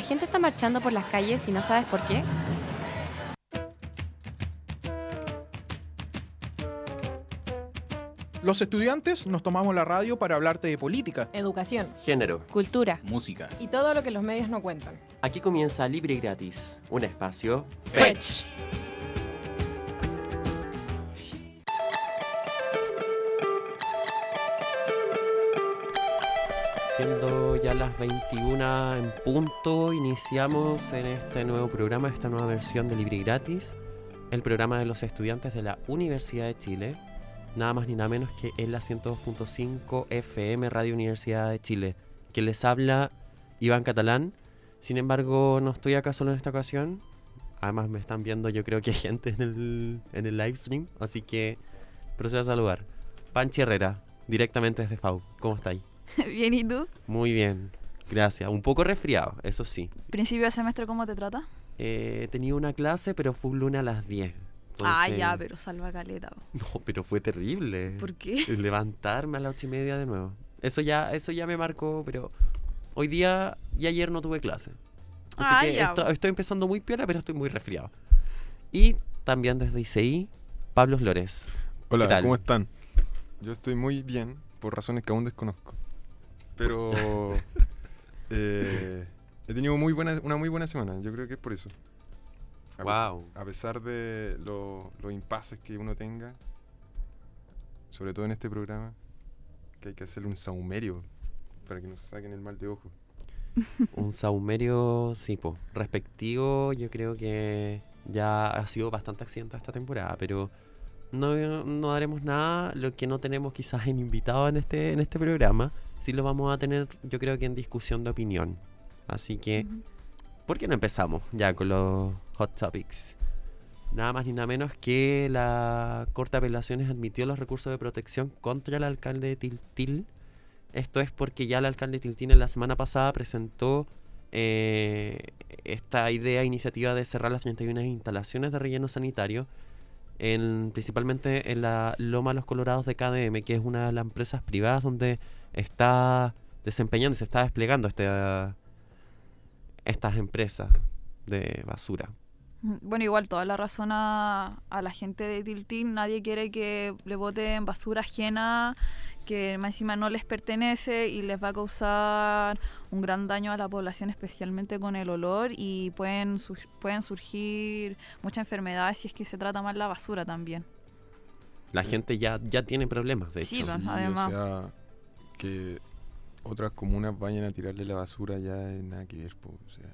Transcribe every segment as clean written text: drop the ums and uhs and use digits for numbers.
gente está marchando por las calles y no sabes por qué. Los estudiantes nos tomamos la radio para hablarte de política, educación, género, Cultura. música. y todo lo que los medios no cuentan. Aquí comienza Libre y Gratis, un espacio Fetch. Siendo ya las 21 en punto, iniciamos en este nuevo programa, esta nueva versión de Libre y Gratis, el programa de los estudiantes de la Universidad de Chile, nada más ni nada menos que en la 102.5 FM Radio Universidad de Chile, que les habla Iván Catalán. Sin embargo, no estoy acá solo en esta ocasión, además me están viendo, yo creo que hay gente en el live stream, así que procedo a saludar. Panchi Herrera, directamente desde FAU, ¿cómo estáis? Bien, ¿y tú? Muy bien, gracias. Un poco resfriado, eso sí. ¿Principio de semestre cómo te trata? Tenía una clase, pero fue un lunes a las 10. Ah, Entonces- ya, pero salva caleta. No, pero fue terrible. ¿Por qué? Levantarme a las 8:30 de nuevo. Eso ya me marcó, pero hoy día y ayer no tuve clase. Así que ya. estoy empezando muy piola, pero estoy muy resfriado. Y también desde ICI, Pablo Flores. Hola, ¿Qué tal? ¿cómo están? Yo estoy muy bien, por razones que aún desconozco. Pero he tenido una muy buena semana, yo creo que es por eso. Wow. A pesar de los impases que uno tenga, sobre todo en este programa, que hay que hacerle un saumerio para que nos saquen el mal de ojo. Un saumerio, sí, po. Respectivo, yo creo que ya ha sido bastante accidentada esta temporada, pero no haremos nada. Lo que no tenemos quizás en invitado en este programa, sí lo vamos a tener, yo creo que en discusión de opinión. Así que, ¿por qué no empezamos ya con los hot topics? Nada más ni nada menos que la Corte de Apelaciones admitió los recursos de protección contra el alcalde de Tiltil. Esto es porque ya el alcalde de Tiltil la semana pasada presentó esta iniciativa de cerrar las 31 instalaciones de relleno sanitario, principalmente en la Loma Los Colorados de KDM, que es una de las empresas privadas donde está desempeñando, se está desplegando estas empresas de basura. Bueno, igual toda la razón a la gente de Tiltín. Nadie quiere que le boten basura ajena que más encima no les pertenece y les va a causar un gran daño a la población, especialmente con el olor, y pueden surgir muchas enfermedades si es que se trata mal la basura también. La gente ya tiene problemas, de Sí, hecho. pues, además. O sea, que otras comunas vayan a tirarle la basura ya es nada que ver, po. O sea,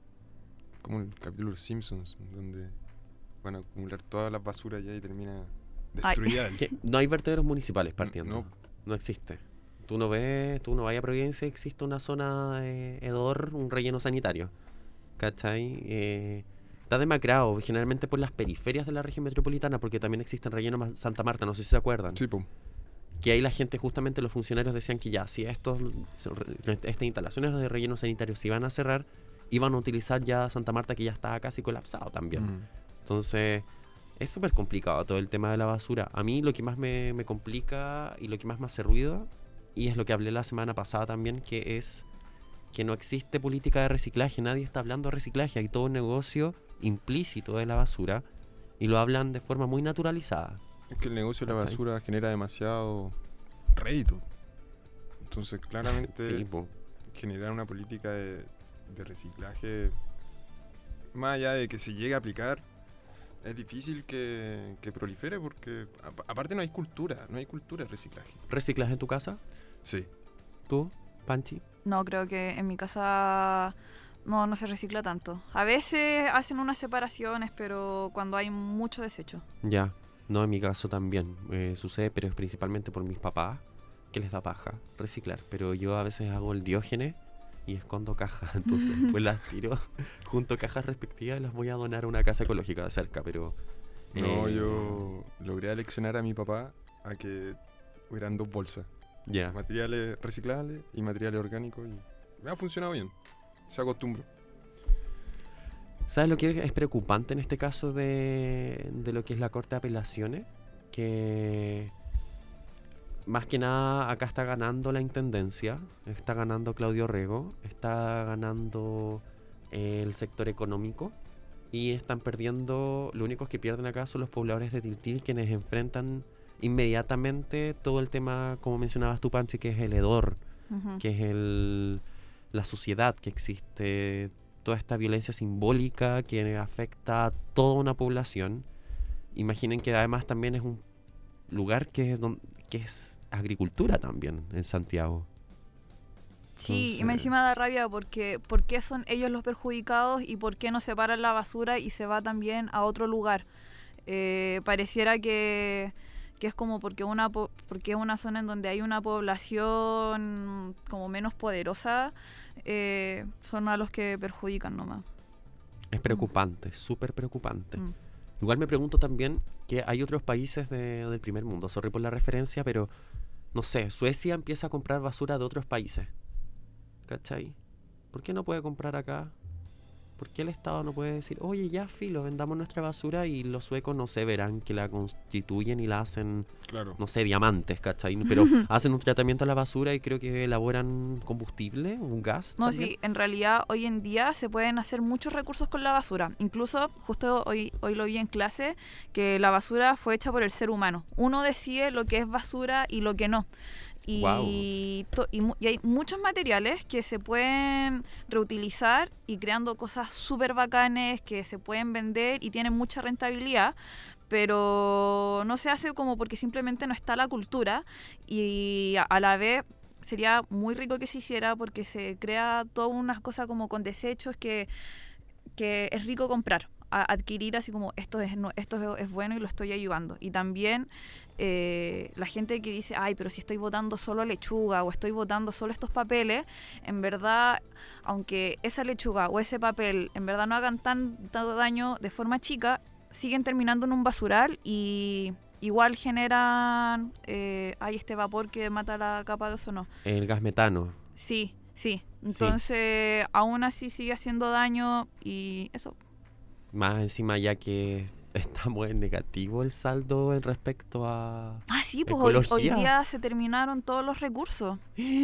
como el capítulo de los Simpsons, donde van a acumular todas las basuras ya y termina destruida. Que no hay vertederos municipales partiendo. No. No existe. Tú no vayas a Providencia, existe una zona de hedor, un relleno sanitario. ¿Cachai? Está demacrado, generalmente por las periferias de la región metropolitana, porque también existen rellenos Santa Marta, no sé si se acuerdan. Sí, po. Que ahí la gente, justamente los funcionarios decían que ya, si estas instalaciones de relleno sanitario se iban a cerrar, iban a utilizar ya Santa Marta, que ya estaba casi colapsado también. Entonces, es súper complicado todo el tema de la basura. A mí lo que más me complica y lo que más me hace ruido, y es lo que hablé la semana pasada también, que es que no existe política de reciclaje. Nadie está hablando de reciclaje. Hay todo un negocio implícito de la basura y lo hablan de forma muy naturalizada. Es que el negocio de la ¿Cachai? basura genera demasiado rédito. Entonces, claramente, Sí, po. generar una política de reciclaje, más allá de que se llegue a aplicar, es difícil que prolifere porque aparte no hay cultura de reciclaje. ¿Reciclas en tu casa? Sí. ¿Tú, Panchi? No, creo que en mi casa no se recicla tanto. A veces hacen unas separaciones, pero cuando hay mucho desecho. Ya. No, en mi caso también sucede, pero es principalmente por mis papás, que les da paja reciclar. Pero yo a veces hago el Diógenes y escondo cajas, entonces pues las tiro junto a cajas respectivas y las voy a donar a una casa ecológica de cerca, pero... No, yo logré aleccionar a mi papá a que hubieran dos bolsas. Ya. Materiales reciclables y materiales orgánicos, y me ha funcionado bien. Se acostumbró. ¿Sabes lo que es preocupante en este caso de lo que es la Corte de Apelaciones? Que más que nada acá está ganando la intendencia, está ganando Claudio Rego, está ganando el sector económico y están perdiendo, lo únicos que pierden acá son los pobladores de Tiltil, quienes enfrentan inmediatamente todo el tema, como mencionabas tú, Panchi, que es el hedor, que es la suciedad que existe, toda esta violencia simbólica que afecta a toda una población. Imaginen que además también es un lugar que es agricultura también en Santiago. Sí, y Entonces, encima da rabia porque ¿por qué son ellos los perjudicados y por qué no separan la basura y se va también a otro lugar? Pareciera que es como porque es una zona en donde hay una población como menos poderosa, son a los que perjudican nomás. es preocupante, súper preocupante. Mm. Igual me pregunto también que hay otros países del primer mundo, sorry por la referencia, pero no sé, Suecia empieza a comprar basura de otros países. ¿Cachai? ¿Por qué no puede comprar acá? ¿Por qué el Estado no puede decir, oye, ya, filo, vendamos nuestra basura y los suecos, no sé, verán que la constituyen y la hacen, Claro. no sé, diamantes, ¿cachai? Pero hacen un tratamiento a la basura y creo que elaboran combustible, un gas. No, también. sí, en realidad hoy en día se pueden hacer muchos recursos con la basura. Incluso, justo hoy lo vi en clase, que la basura fue hecha por el ser humano. Uno decide lo que es basura y lo que no. Y, Guau. y hay muchos materiales que se pueden reutilizar y creando cosas súper bacanes que se pueden vender y tienen mucha rentabilidad, pero no se hace como porque simplemente no está la cultura y a la vez sería muy rico que se hiciera porque se crea toda una cosa como con desechos que es rico comprar, adquirir así como esto es bueno y lo estoy ayudando. Y también la gente que dice, ay, pero si estoy botando solo lechuga o estoy botando solo estos papeles, en verdad, aunque esa lechuga o ese papel en verdad no hagan tanto daño de forma chica, siguen terminando en un basural y igual generan este vapor que mata la capa de ozono. El gas metano. Sí. Entonces, aún así sigue haciendo daño y eso. Más encima ya que estamos en negativo el saldo en respecto a Sí, pues hoy ecología. día se terminaron todos los recursos.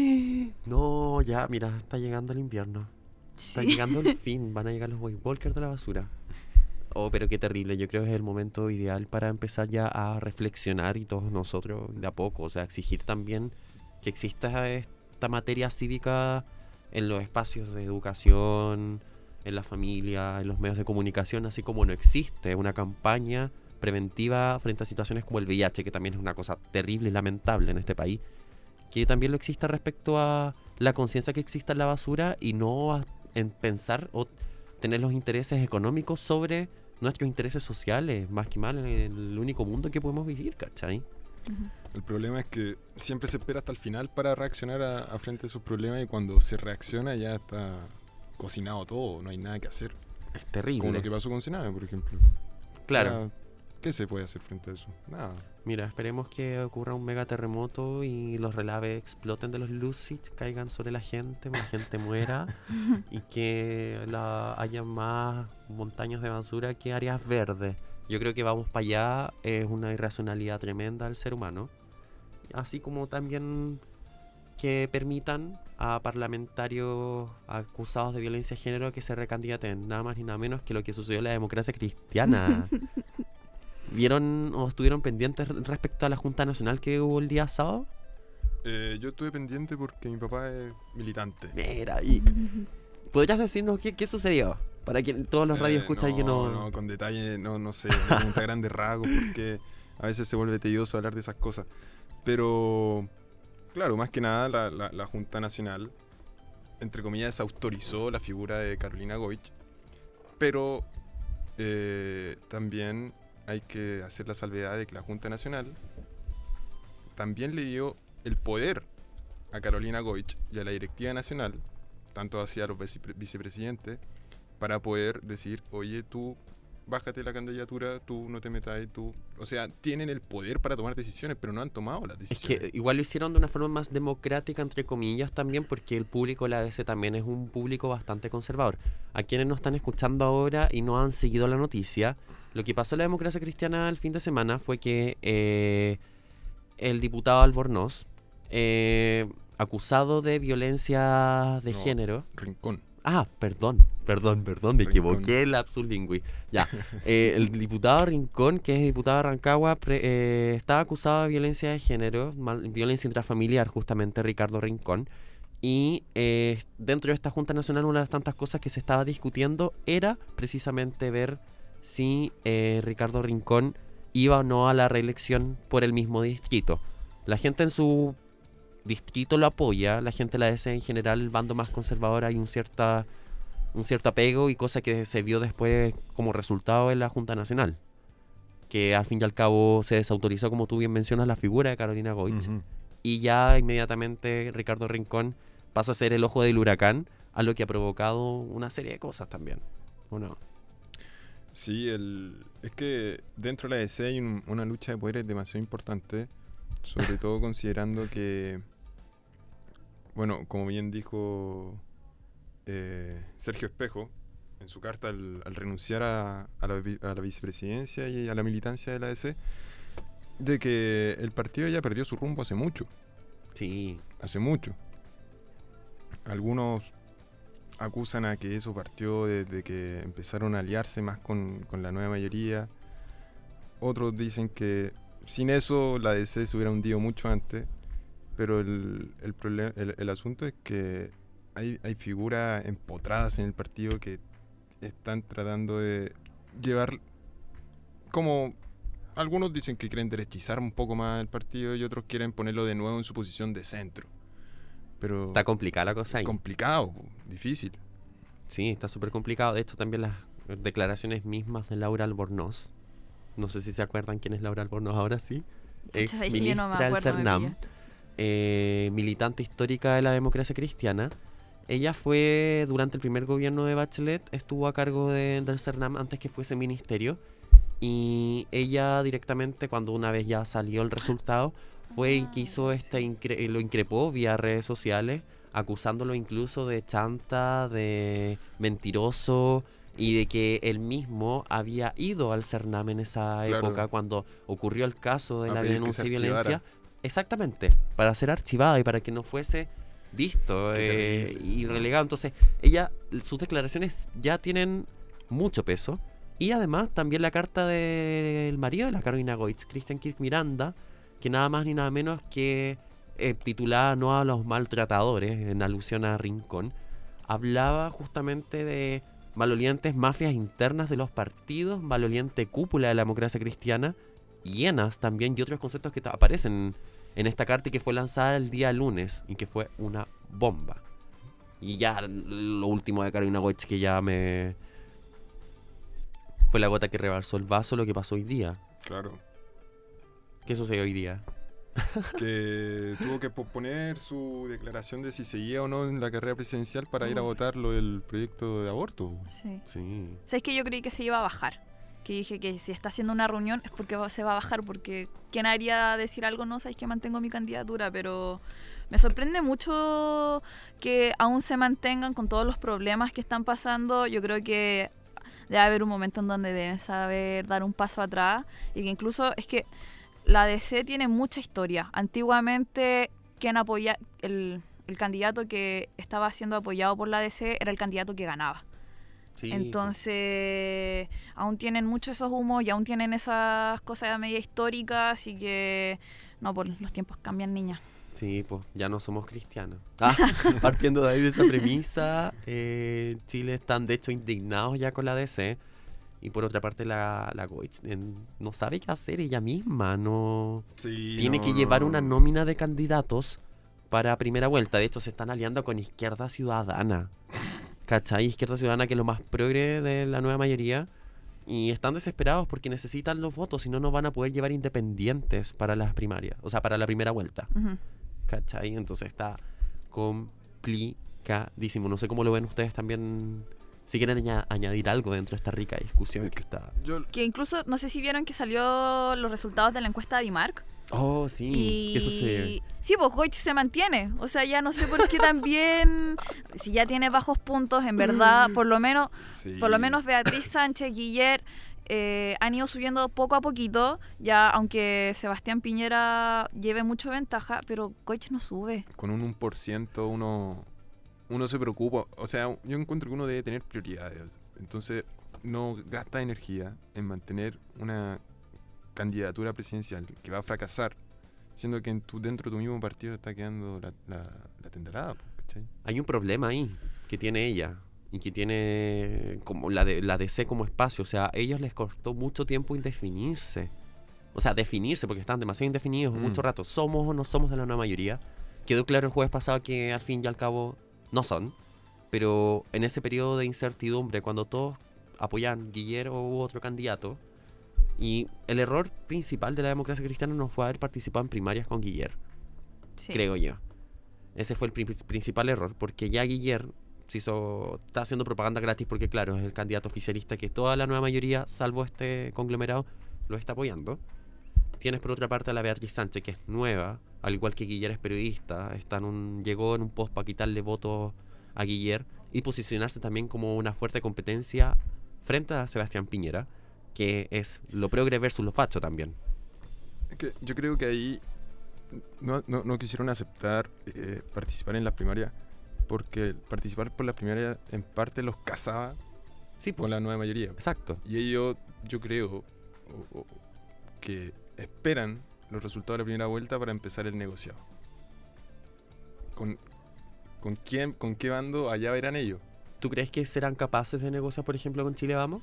No, ya, mira, está llegando el invierno. Está Sí. llegando el fin, van a llegar los walkers de la basura. Oh, pero qué terrible, yo creo que es el momento ideal para empezar ya a reflexionar y todos nosotros de a poco, o sea, exigir también que exista esta materia cívica en los espacios de educación, en la familia, en los medios de comunicación, así como no existe una campaña preventiva frente a situaciones como el VIH, que también es una cosa terrible y lamentable en este país, que también lo exista respecto a la conciencia que exista en la basura y no en pensar o tener los intereses económicos sobre nuestros intereses sociales, más que mal en el único mundo que podemos vivir, ¿cachai? El problema es que siempre se espera hasta el final para reaccionar a frente a sus problemas y cuando se reacciona ya está cocinado todo, no hay nada que hacer. Es terrible. Como lo que pasó con Sename, por ejemplo. Claro. Ya, ¿qué se puede hacer frente a eso? Nada. Mira, esperemos que ocurra un mega terremoto y los relaves exploten de los Lucids, caigan sobre la gente muera y que haya más montañas de basura que áreas verdes. Yo creo que vamos para allá, es una irracionalidad tremenda del ser humano. Así como también que permitan a parlamentarios acusados de violencia de género que se recandidaten, nada más ni nada menos que lo que sucedió en la democracia cristiana. ¿Vieron o estuvieron pendientes respecto a la Junta Nacional que hubo el día sábado? Yo estuve pendiente porque mi papá es militante. Mira, y ¿podrías decirnos qué sucedió? Para que todos los radios escuchan que no... No, con detalle, no sé, me pregunta grandes rasgos porque a veces se vuelve tedioso hablar de esas cosas. Pero, claro, más que nada la Junta Nacional, entre comillas, autorizó la figura de Carolina Goich, pero también hay que hacer la salvedad de que la Junta Nacional también le dio el poder a Carolina Goich y a la directiva nacional, tanto hacia los vicepresidentes, para poder decir, oye, tú bájate la candidatura, tú no te metas ahí, tú... O sea, tienen el poder para tomar decisiones, pero no han tomado las Es decisiones. que igual lo hicieron de una forma más democrática, entre comillas, también, porque el público de la ADC también es un público bastante conservador. A quienes nos están escuchando ahora y no han seguido la noticia, lo que pasó en la democracia cristiana el fin de semana fue que el diputado Albornoz, acusado de violencia de No, género, Perdón, me equivoqué, lapsus lingüi. Ya, el diputado Rincón, que es diputado de Rancagua, estaba acusado de violencia de género, violencia intrafamiliar, justamente, Ricardo Rincón. Y dentro de esta Junta Nacional, una de las tantas cosas que se estaba discutiendo era precisamente ver si Ricardo Rincón iba o no a la reelección por el mismo distrito. La gente en su distrito lo apoya, la gente de la DC en general, el bando más conservador, hay un cierto apego, y cosa que se vio después como resultado de la Junta Nacional, que al fin y al cabo se desautorizó, como tú bien mencionas, la figura de Carolina Goich, y ya inmediatamente Ricardo Rincón pasa a ser el ojo del huracán, a lo que ha provocado una serie de cosas también, ¿o no? Sí, es que dentro de la DC hay una lucha de poderes demasiado importante, sobre todo considerando que, bueno, como bien dijo Sergio Espejo en su carta al renunciar a la vicepresidencia y a la militancia de la DC, de que el partido ya perdió su rumbo hace mucho. Sí. Hace mucho. Algunos acusan a que eso partió desde que empezaron a aliarse más con la nueva mayoría. Otros dicen que sin eso la DC se hubiera hundido mucho antes. Pero el asunto es que hay figuras empotradas en el partido que están tratando de llevar, como algunos dicen que quieren derechizar un poco más el partido y otros quieren ponerlo de nuevo en su posición de centro. Pero está complicada la cosa ahí. Complicado, difícil. Sí, está súper complicado. De hecho, también las declaraciones mismas de Laura Albornoz. No sé si se acuerdan quién es Laura Albornoz ahora, sí. Ex ministra del CERNAM, militante histórica de la democracia cristiana. Ella fue, durante el primer gobierno de Bachelet, estuvo a cargo del CERNAM antes que fuese ministerio. Y ella directamente, cuando una vez ya salió el resultado, fue y quiso lo increpó vía redes sociales, acusándolo incluso de chanta, de mentiroso, y de que él mismo había ido al CERNAM en esa época, cuando ocurrió el caso de la denuncia y violencia. Exactamente, para ser archivada y para que no fuese visto y relegado. Entonces, sus declaraciones ya tienen mucho peso. Y además también la carta del marido de la Carolina Goich, Christian Kirk Miranda, que nada más ni nada menos que titulada No a los maltratadores, en alusión a Rincón, hablaba justamente de malolientes mafias internas de los partidos, maloliente cúpula de la democracia cristiana, hienas también, y otros conceptos que aparecen en esta carta y que fue lanzada el día lunes y que fue una bomba. Y ya lo último de Carolina Goich, que ya fue la gota que rebalsó el vaso, lo que pasó hoy día. Claro. ¿Qué sucedió hoy día? Que tuvo que posponer su declaración de si seguía o no en la carrera presidencial para ir a votar lo del proyecto de aborto. Sí. Sí. ¿Sabes que yo creí que se iba a bajar? Que dije que si está haciendo una reunión es porque se va a bajar, porque ¿quién haría decir algo? No, sabes que mantengo mi candidatura, pero me sorprende mucho que aún se mantengan con todos los problemas que están pasando. Yo creo que debe haber un momento en donde deben saber dar un paso atrás, y que incluso es que la DC tiene mucha historia. Antiguamente, quien apoya el candidato que estaba siendo apoyado por la DC era el candidato que ganaba. Sí. Entonces, aún tienen mucho esos humos y aún tienen esas cosas media históricas, así que no, pues los tiempos cambian, niña. Sí, pues ya no somos cristianos. Partiendo de ahí, de esa premisa, Chile están de hecho indignados ya con la DC. Y por otra parte la Goich no sabe qué hacer ella misma, tiene que llevar una nómina de candidatos para primera vuelta. De hecho se están aliando con Izquierda Ciudadana, ¿cachai? Izquierda Ciudadana, que es lo más progre de la nueva mayoría, y están desesperados porque necesitan los votos, si no, no van a poder llevar independientes para las primarias, o sea, para la primera vuelta. ¿Cachai? Entonces está complicadísimo. No sé cómo lo ven ustedes también. Si quieren añadir algo dentro de esta rica discusión que está. Que incluso, no sé si vieron que salió los resultados de la encuesta de Dimark. Oh, sí. Eso sí. Sí, pues Goich se mantiene. O sea, ya no sé por qué también. Si ya tiene bajos puntos, en verdad, por lo menos Beatriz Sánchez, Guiller, han ido subiendo poco a poquito. Ya, aunque Sebastián Piñera lleve mucho ventaja, pero Goich no sube. Con un 1% uno uno se preocupa, o sea, yo encuentro que uno debe tener prioridades. Entonces, no gasta energía en mantener una candidatura presidencial que va a fracasar, siendo que dentro de tu mismo partido está quedando la tenderada, ¿cachai? Hay un problema ahí que tiene ella y que tiene como la DC como espacio. O sea, a ellos les costó mucho tiempo indefinirse. O sea, definirse porque estaban demasiado indefinidos mucho rato. ¿Somos o no somos de la nueva mayoría? Quedó claro el jueves pasado que al fin y al cabo no son. Pero en ese periodo de incertidumbre, cuando todos apoyan Guillermo u otro candidato, y el error principal de la democracia cristiana no fue haber participado en primarias con Guillermo, Sí. creo yo. Ese fue el principal error, porque ya Guillermo está haciendo propaganda gratis porque, claro, es el candidato oficialista que toda la nueva mayoría, salvo este conglomerado, lo está apoyando. Tienes por otra parte a la Beatriz Sánchez, que es nueva, al igual que Guillermo es periodista, llegó en un post para quitarle votos a Guillermo y posicionarse también como una fuerte competencia frente a Sebastián Piñera, que es lo progre versus lo facho también. Es que yo creo que ahí no quisieron aceptar participar en las primarias, porque participar por las primarias en parte los casaba Sí, con la nueva mayoría. exacto. Y ellos, yo creo, que esperan los resultados de la primera vuelta para empezar el negociado. ¿Con qué bando allá verán ellos? ¿Tú crees que serán capaces de negociar, por ejemplo, con Chile Vamos?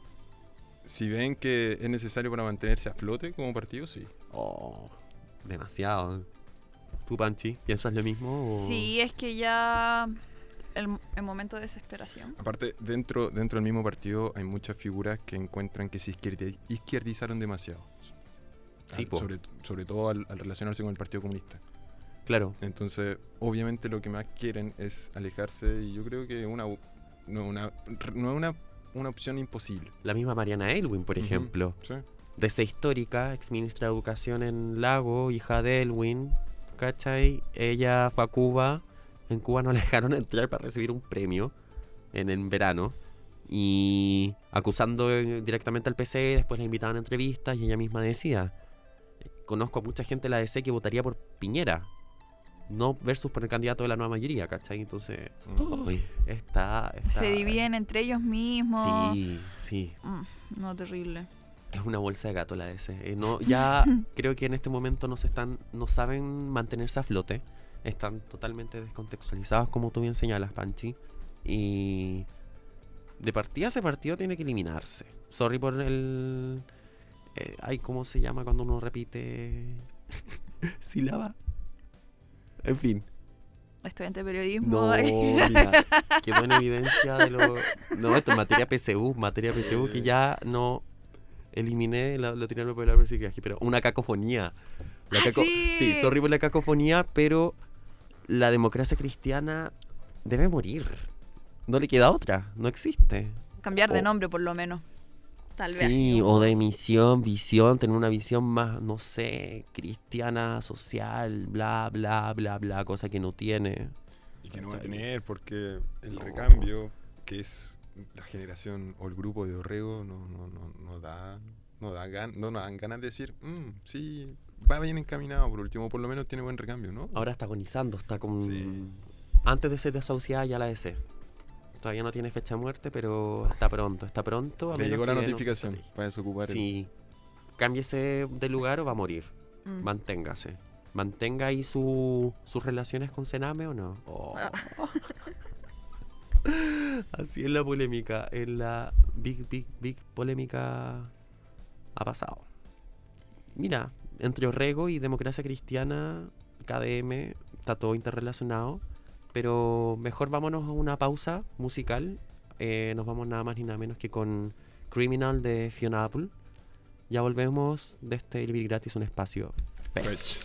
Si ven que es necesario para mantenerse a flote como partido, sí. Oh, demasiado. ¿Tú, Panchi, piensas lo mismo? O... Sí, es que ya el momento de desesperación. Aparte, dentro del mismo partido hay muchas figuras que encuentran que se izquierdizaron demasiado. Sí, po. Sobre todo al relacionarse con el Partido Comunista. Claro. Entonces, obviamente lo que más quieren es alejarse, y yo creo que no es una opción imposible. La misma Mariana Elwin, por ejemplo. Sí. Desde histórica, ex ministra de Educación en Lago, hija de Elwin, ¿cachai? Ella fue a Cuba. En Cuba no la dejaron entrar para recibir un premio en verano. Y acusando directamente al PC, después la invitaban a entrevistas y ella misma decía: conozco a mucha gente de la DC que votaría por Piñera, no versus por el candidato de la nueva mayoría, ¿cachai? Entonces, uy, está... Se dividen entre ellos mismos. Sí. No, terrible. Es una bolsa de gato la DC. Ya creo que en este momento no saben mantenerse a flote. Están totalmente descontextualizados, como tú bien señalas, Panchi. Y de partida ese partido tiene que eliminarse. Sorry por el... ¿cómo se llama cuando uno repite sílaba? En fin. Estudiante de periodismo. No, mira, quedó en evidencia de lo... No, esto es materia PSU que ya no eliminé, lo tiré al popular reciclaje, pero una cacofonía. Sí. Sí, sorry por la cacofonía, pero la democracia cristiana debe morir. No le queda otra, no existe. Cambiar de nombre, por lo menos. Tal vez. Sí, o de visión, tener una visión más, no sé, cristiana, social, bla, bla, bla, bla, cosa que no tiene. Y que no va a tener, porque el recambio, que es la generación o el grupo de Orrego, no dan ganas de decir, sí, va bien encaminado, por último, por lo menos tiene buen recambio, ¿no? Ahora está agonizando, está con... Sí. Antes de ser desahuciada ya la DC. Todavía no tiene fecha de muerte, pero está pronto. A Le menos llegó la que notificación no- para desocupar Sí. Cámbiese de lugar o va a morir. Mm. Manténgase. Mantenga ahí sus relaciones con Sename o no. Oh. Así es la polémica. En la big polémica ha pasado. Mira, entre Orrego y Democracia Cristiana, KDM, está todo interrelacionado. Pero mejor vámonos a una pausa musical. Nos vamos nada más ni nada menos que con Criminal de Fiona Apple. Ya volvemos de este El Vivir Gratis, un espacio Fetch.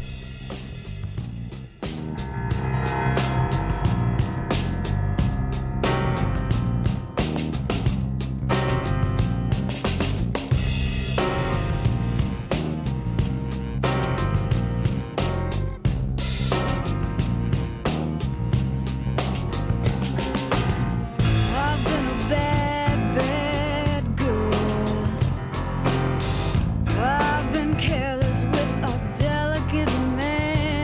I've been a bad, bad girl. I've been careless with a delicate man.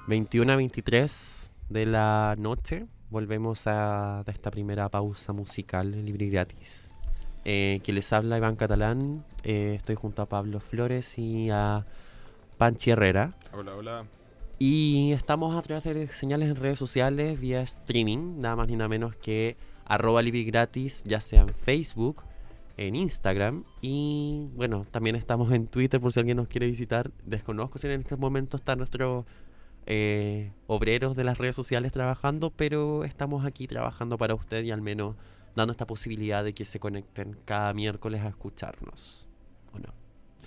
21 a 23 de la noche. Volvemos de esta primera pausa musical en Libre y Gratis. Que les habla Iván Catalán. Estoy junto a Pablo Flores y a Panchi Herrera. Hola, hola. Y estamos a través de señales en redes sociales vía streaming, nada más ni nada menos que @Libre y Gratis, ya sea en Facebook, en Instagram y bueno, también estamos en Twitter por si alguien nos quiere visitar. Desconozco si en este momento están nuestros obreros de las redes sociales trabajando, pero estamos aquí trabajando para usted y al menos dando esta posibilidad de que se conecten cada miércoles a escucharnos. ¿O no?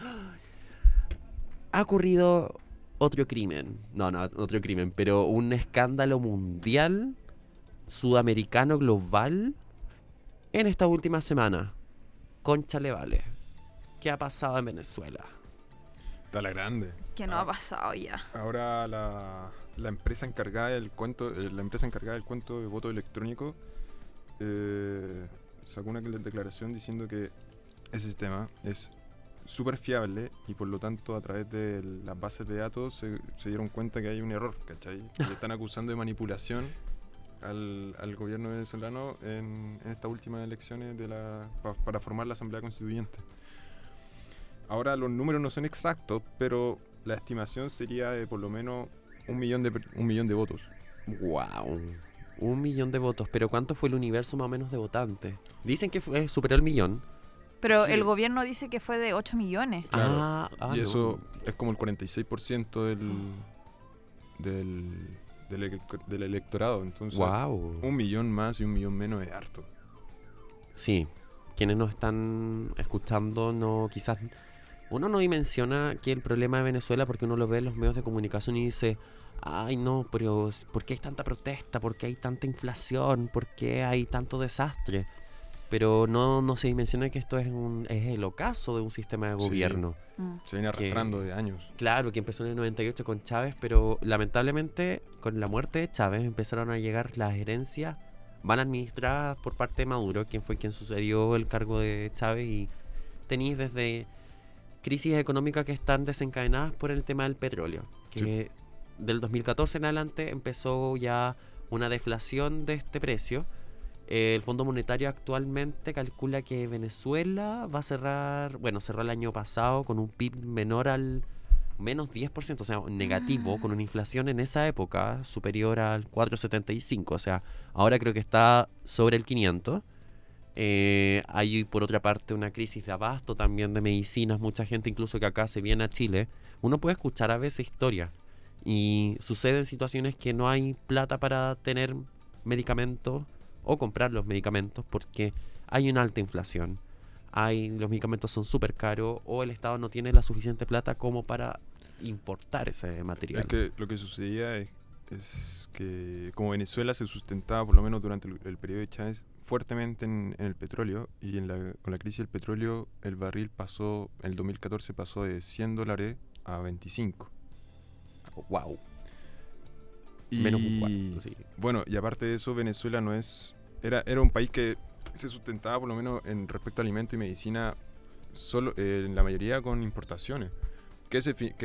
Ha ocurrido otro crimen, no otro crimen, pero un escándalo mundial, sudamericano, global, en esta última semana. Cónchale vale. ¿Qué ha pasado en Venezuela? Está la grande. Que no ha pasado ya. Ahora la empresa encargada del cuento de voto electrónico sacó una declaración diciendo que ese sistema es súper fiable y por lo tanto a través de las bases de datos se dieron cuenta que hay un error, ¿cachai? Y están acusando de manipulación al gobierno venezolano en estas últimas elecciones para formar la Asamblea Constituyente. Ahora los números no son exactos, pero la estimación sería de por lo menos 1 millón de votos. ¡Wow! 1 millón de votos. ¿Pero cuánto fue el universo más o menos de votantes? Dicen que superó el millón. Pero Sí. el gobierno dice que fue de 8 millones. Claro. Y no. eso es como el 46% del electorado. Entonces, ¡Wow! 1 millón más y 1 millón menos es harto. Sí, quienes nos están escuchando quizás uno no dimensiona que el problema de Venezuela porque uno lo ve en los medios de comunicación y dice, ay no, pero ¿por qué hay tanta protesta? ¿Por qué hay tanta inflación? ¿Por qué hay tanto desastre? Pero no se dimensiona que esto es el ocaso de un sistema de Sí. gobierno. Se viene arrastrando de años. Claro, que empezó en el 98 con Chávez, pero lamentablemente con la muerte de Chávez empezaron a llegar las herencias mal administradas por parte de Maduro, quien fue quien sucedió el cargo de Chávez, y tenéis desde crisis económicas que están desencadenadas por el tema del petróleo, que del 2014 en adelante empezó ya una deflación de este precio. El Fondo Monetario actualmente calcula que Venezuela va a cerró el año pasado con un PIB menor al menos 10%, o sea, negativo, con una inflación en esa época superior al 4,75, o sea, ahora creo que está sobre el 500. Hay por otra parte una crisis de abasto también de medicinas, mucha gente incluso que acá se viene a Chile. Uno puede escuchar a veces historias y suceden situaciones que no hay plata para tener medicamentos o comprar los medicamentos porque hay una alta inflación. Los medicamentos son súper caros o el Estado no tiene la suficiente plata como para importar ese material. Es que lo que sucedía es que como Venezuela se sustentaba, por lo menos durante el periodo de Chávez, fuertemente en el petróleo, y con la crisis del petróleo el barril en el 2014 pasó de $100 a 25. ¡Wow! Y Menos un cuarto, sí. bueno, y aparte de eso, Venezuela era un país que se sustentaba por lo menos en respecto a alimentos y medicina solo en la mayoría con importaciones que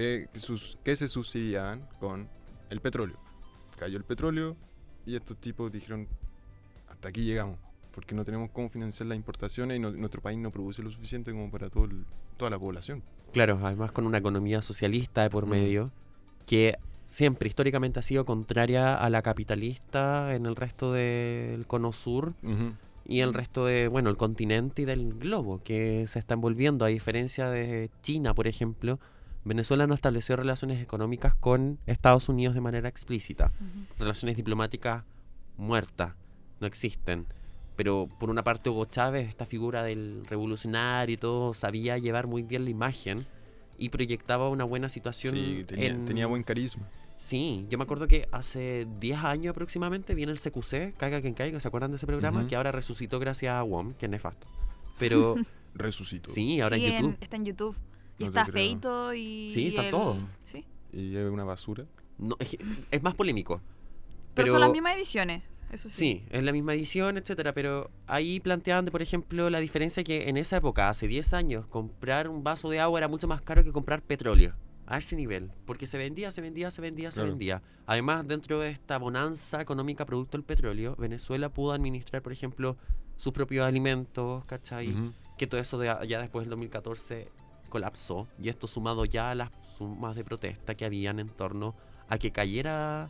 se subsidiaban con el petróleo. Cayó el petróleo y estos tipos dijeron, hasta aquí llegamos, porque no tenemos cómo financiar las importaciones y nuestro país no produce lo suficiente como para toda la población. Claro, además con una economía socialista de por medio que siempre históricamente ha sido contraria a la capitalista en el resto del cono sur y el resto de, el continente y del globo que se está envolviendo. A diferencia de China, por ejemplo, Venezuela no estableció relaciones económicas con Estados Unidos de manera explícita. Relaciones diplomáticas muertas, no existen. Pero por una parte Hugo Chávez, esta figura del revolucionario y todo, sabía llevar muy bien la imagen y proyectaba una buena situación. Sí, tenía buen carisma. Sí, yo me acuerdo que hace 10 años aproximadamente viene el CQC, Caiga quien caiga, ¿se acuerdan de ese programa? Que ahora resucitó gracias a WOM, que es nefasto. Pero resucitó. sí, ahora Sí, en YouTube. está en YouTube. Y No te está creo. feito y... Sí, está todo. Sí. Y es una basura. No, es más polémico. Pero son las mismas ediciones, eso sí. Sí, es la misma edición, etcétera, pero ahí planteaban, por ejemplo, la diferencia que en esa época, hace 10 años, comprar un vaso de agua era mucho más caro que comprar petróleo. a ese nivel, porque se vendía. Claro. Además, dentro de esta bonanza económica producto del petróleo, Venezuela pudo administrar, por ejemplo, sus propios alimentos, ¿cachai? Ujú. Que todo eso ya después del 2014 colapsó, y esto sumado ya a las sumas de protesta que habían en torno a que cayera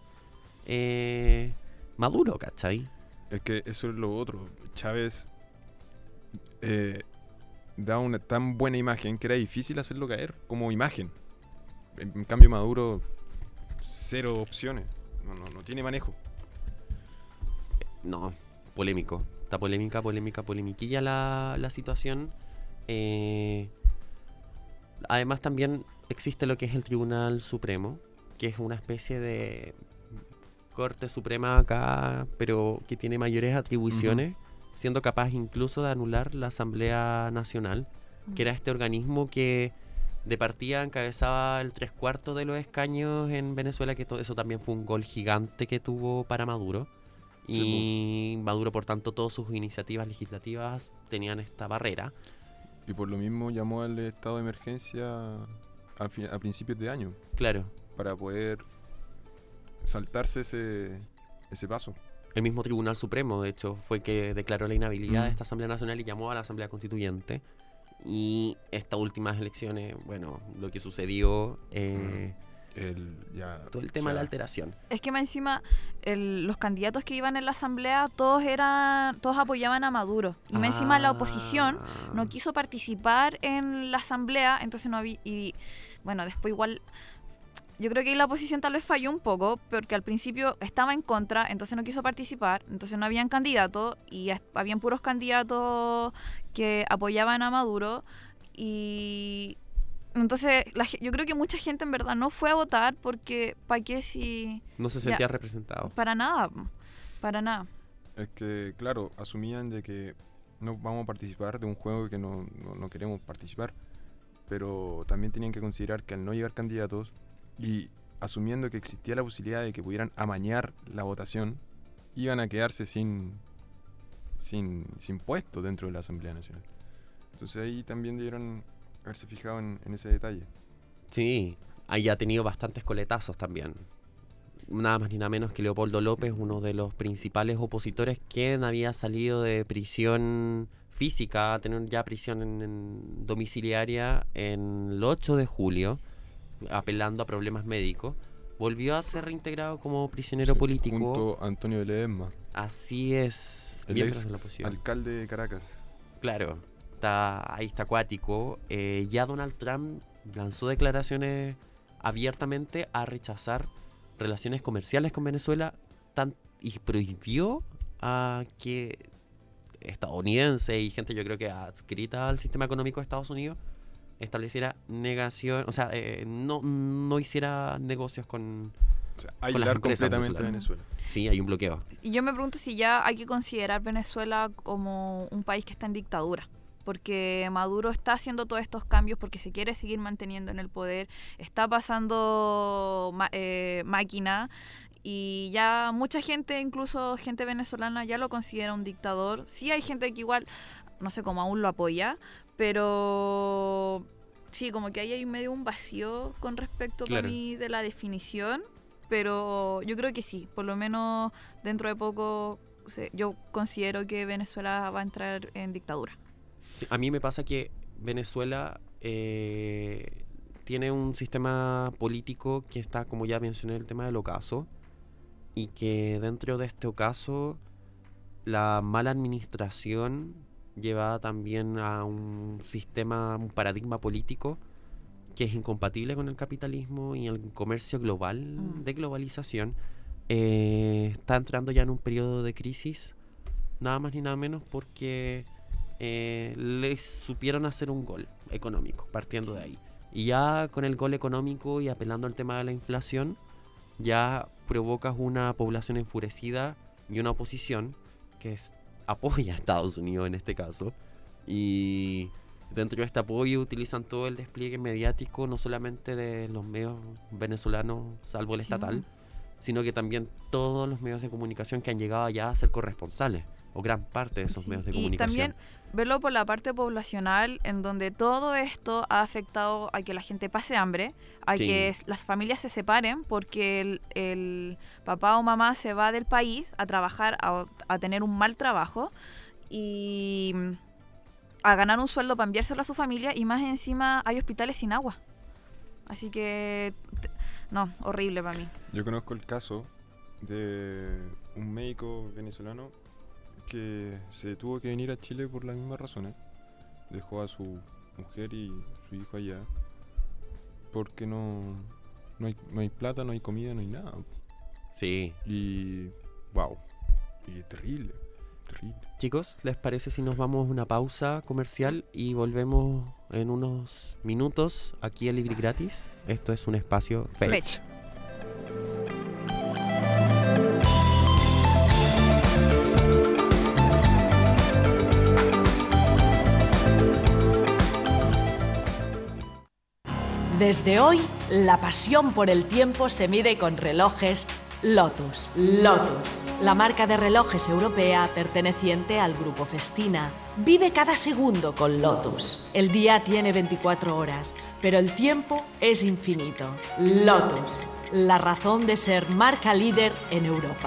Maduro, ¿cachai? Es que eso es lo otro. Chávez da una tan buena imagen que era difícil hacerlo caer como imagen. En cambio, Maduro, cero opciones. No tiene manejo. No, polémico. Está polemiquilla la situación. Además también existe lo que es el Tribunal Supremo, que es una especie de Corte Suprema acá, pero que tiene mayores atribuciones, siendo capaz incluso de anular la Asamblea Nacional, que era este organismo que de partida encabezaba el 3/4 de los escaños en Venezuela, que eso también fue un gol gigante que tuvo para Maduro. Y Maduro, por tanto, todas sus iniciativas legislativas tenían esta barrera. Y por lo mismo llamó al estado de emergencia a principios de año Claro, para poder saltarse ese paso. el mismo Tribunal Supremo, de hecho, fue que declaró la inhabilidad de Mm. esta Asamblea Nacional y llamó a la Asamblea Constituyente. Y estas últimas elecciones, bueno, lo que sucedió, todo el tema de la alteración. Es que más encima los candidatos que iban en la asamblea todos apoyaban a Maduro y más encima la oposición no quiso participar en la asamblea, entonces no había, y bueno, después igual yo creo que ahí la oposición tal vez falló un poco porque al principio estaba en contra, entonces no quiso participar, entonces no habían candidatos y habían puros candidatos que apoyaban a Maduro y entonces yo creo que mucha gente en verdad no fue a votar porque ¿para qué si...? No se sentía representado. Para nada, para nada. Es que, claro, asumían de que no vamos a participar de un juego que no queremos participar, pero también tenían que considerar que al no llegar candidatos y asumiendo que existía la posibilidad de que pudieran amañar la votación, iban a quedarse sin puesto dentro de la Asamblea Nacional. Entonces ahí también debieron haberse fijado en ese detalle. Sí, ahí ha tenido bastantes coletazos también. Nada más ni nada menos que Leopoldo López, uno de los principales opositores, quien había salido de prisión física a tener ya prisión en domiciliaria en el 8 de julio, apelando a problemas médicos, volvió a ser reintegrado como prisionero Sí, político. Junto a Antonio de Ledesma, Así es, el miembros ex de la oposición. alcalde de Caracas. Claro, ahí está acuático. Ya Donald Trump lanzó declaraciones abiertamente a rechazar relaciones comerciales con Venezuela y prohibió a que estadounidenses y gente, yo creo que adscrita al sistema económico de Estados Unidos, estableciera negación, o sea, no hiciera negocios con... O sea, las aislar empresas completamente a venezolanas. Venezuela. Sí, hay un bloqueo. Y yo me pregunto si ya hay que considerar Venezuela como un país que está en dictadura. Porque Maduro está haciendo todos estos cambios porque se quiere seguir manteniendo en el poder, está pasando máquina y ya mucha gente, incluso gente venezolana, ya lo considera un dictador. Sí hay gente que igual, no sé cómo aún lo apoya, pero sí, como que ahí hay medio un vacío con respecto Claro. para mí de la definición, pero yo creo que sí, por lo menos dentro de poco yo considero que Venezuela va a entrar en dictadura. Sí, a mí me pasa que Venezuela tiene un sistema político que está, como ya mencioné, el tema del ocaso, y que dentro de este ocaso la mala administración lleva también a un paradigma político que es incompatible con el capitalismo y el comercio global de globalización. Está entrando ya en un periodo de crisis, nada más ni nada menos porque les supieron hacer un gol económico, partiendo de ahí. Y ya con el gol económico y apelando al tema de la inflación, ya provocas una población enfurecida y una oposición que apoya a Estados Unidos en este caso. Y dentro de este apoyo utilizan todo el despliegue mediático, no solamente de los medios venezolanos, salvo el estatal, sino que también todos los medios de comunicación que han llegado allá a ser corresponsales. o gran parte de esos Sí, medios de y comunicación. también verlo por la parte poblacional, en donde todo esto ha afectado a que la gente pase hambre, a Sí. que las familias se separen, porque el papá o mamá se va del país a trabajar, a tener un mal trabajo y a ganar un sueldo para enviárselo a su familia, y más encima hay hospitales sin agua. Así que, no, horrible para mí. Yo conozco el caso de un médico venezolano que se tuvo que venir a Chile por las mismas razones. Dejó a su mujer y su hijo allá porque no hay plata, no hay comida, no hay nada. Sí. Y wow, y terrible. Chicos, ¿les parece si nos vamos a una pausa comercial y volvemos en unos minutos aquí en Libre y Gratis? Esto es un espacio Fetch. Desde hoy, la pasión por el tiempo se mide con relojes Lotus. Lotus, la marca de relojes europea perteneciente al grupo Festina. Vive cada segundo con Lotus. El día tiene 24 horas, pero el tiempo es infinito. Lotus, la razón de ser marca líder en Europa.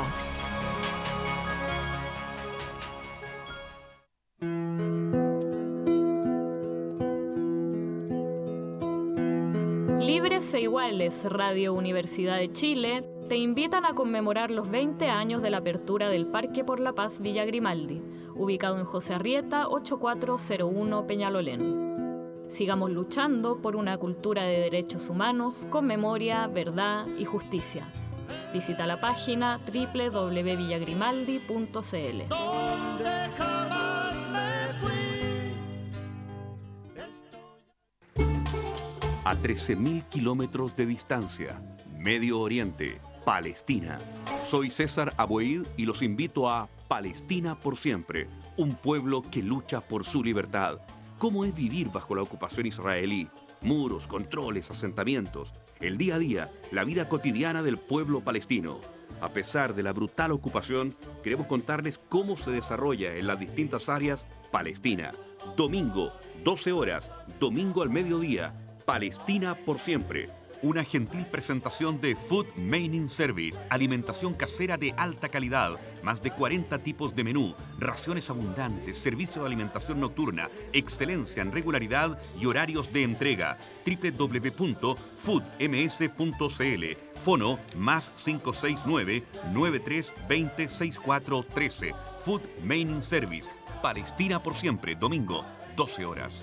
Libres e Iguales, Radio Universidad de Chile, te invitan a conmemorar los 20 años de la apertura del Parque por la Paz Villa Grimaldi, ubicado en José Arrieta 8401 Peñalolén. Sigamos luchando por una cultura de derechos humanos con memoria, verdad y justicia. Visita la página www.villagrimaldi.cl. A 13.000 kilómetros de distancia, Medio Oriente, Palestina. Soy César Aboid y los invito a Palestina por siempre, un pueblo que lucha por su libertad. ¿Cómo es vivir bajo la ocupación israelí? Muros, controles, asentamientos. El día a día, la vida cotidiana del pueblo palestino. A pesar de la brutal ocupación, queremos contarles cómo se desarrolla en las distintas áreas Palestina. Domingo, 12 horas, domingo al mediodía. Palestina por siempre. Una gentil presentación de Food Maining Service, alimentación casera de alta calidad, más de 40 tipos de menú, raciones abundantes, servicio de alimentación nocturna, excelencia en regularidad y horarios de entrega. www.foodms.cl. Fono más 569-9320-6413. Food Maining Service. Palestina por siempre, domingo, 12 horas.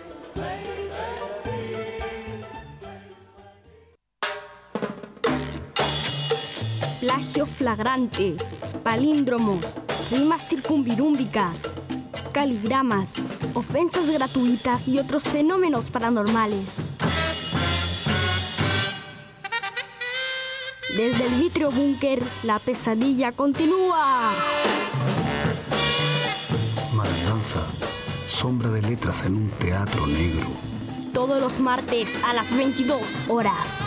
Plagio flagrante, palíndromos, rimas circunvirúmbicas, caligramas, ofensas gratuitas y otros fenómenos paranormales. Desde el Vitrio Búnker, la pesadilla continúa. Maladanza, sombra de letras en un teatro negro. Todos los martes a las 22 horas.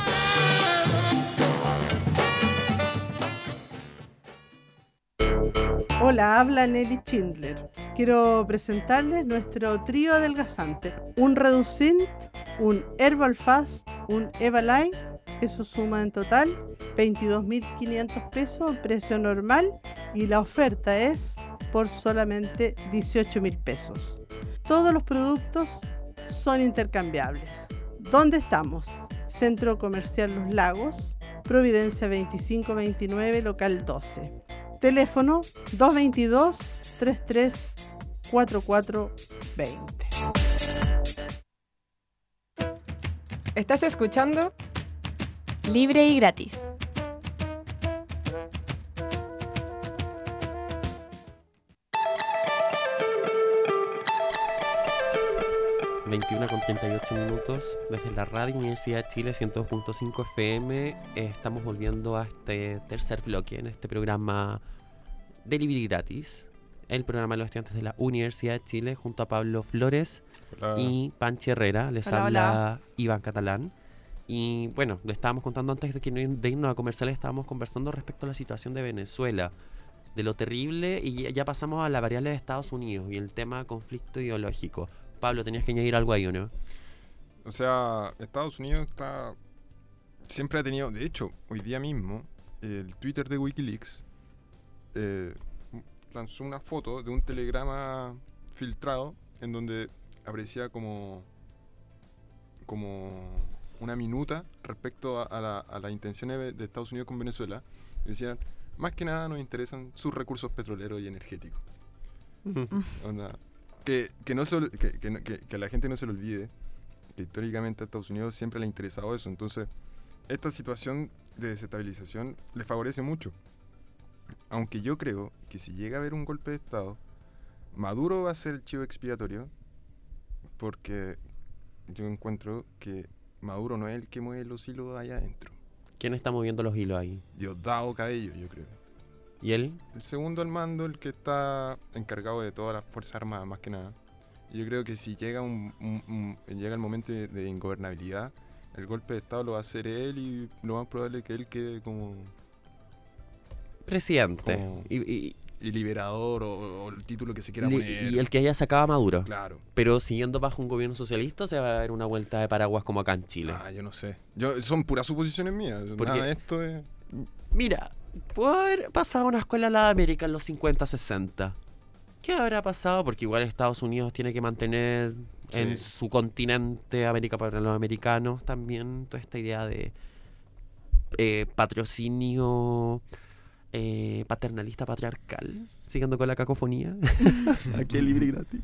Hola, habla Nelly Schindler. Quiero presentarles nuestro trío adelgazante. Un Reducint, un Herbal Fast, un Evaline. Eso suma en total 22.500 pesos, precio normal. Y la oferta es por solamente 18.000 pesos. Todos los productos son intercambiables. ¿Dónde estamos? Centro Comercial Los Lagos, Providencia 2529, local 12. Teléfono 222-334420. ¿Estás escuchando? Libre y gratis. Con 38 minutos desde la Radio Universidad de Chile 102.5 FM. Estamos volviendo a este tercer bloque en este programa de Libre y Gratis, el programa de los estudiantes de la Universidad de Chile, junto a Pablo Flores y Panchi Herrera. Les habla Iván Catalán. Y bueno, le estábamos contando antes de irnos a comerciales, estábamos conversando respecto a la situación de Venezuela. de lo terrible, y ya pasamos a la variable de Estados Unidos y el tema conflicto ideológico. Pablo, ¿tenías que añadir algo ahí o no? O sea, Estados Unidos siempre ha tenido, de hecho, hoy día mismo, el Twitter de Wikileaks lanzó una foto de un telegrama filtrado en donde aparecía como una minuta respecto a las intenciones de Estados Unidos con Venezuela. Decían, más que nada nos interesan sus recursos petroleros y energéticos. Onda, que a la gente no se le olvide que históricamente a Estados Unidos siempre le ha interesado eso. Entonces, esta situación de desestabilización le favorece mucho. Aunque yo creo que si llega a haber un golpe de Estado, Maduro va a ser el chivo expiatorio, porque yo encuentro que Maduro no es el que mueve los hilos allá adentro. ¿Quién está moviendo los hilos ahí? Diosdado Cabello, yo creo. ¿Y él? El segundo al mando, el que está encargado de todas las Fuerzas Armadas, más que nada. Y yo creo que si llega llega el momento de ingobernabilidad, el golpe de Estado lo va a hacer él, y lo más probable es que él quede como presidente. Y liberador, o el título que se quiera poner. Y el que haya sacado a Maduro. Claro. Pero siguiendo bajo un gobierno socialista, ¿se va a dar una vuelta de paraguas como acá en Chile? Yo no sé. Son puras suposiciones mías. Porque, nada, esto es... Mira, pudo haber pasado una escuela en la América en los 50, 60. ¿Qué habrá pasado? Porque igual Estados Unidos tiene que mantener en su continente, América para los americanos, también toda esta idea de patrocinio paternalista patriarcal, siguiendo con la cacofonía. Aquí es libre y gratis.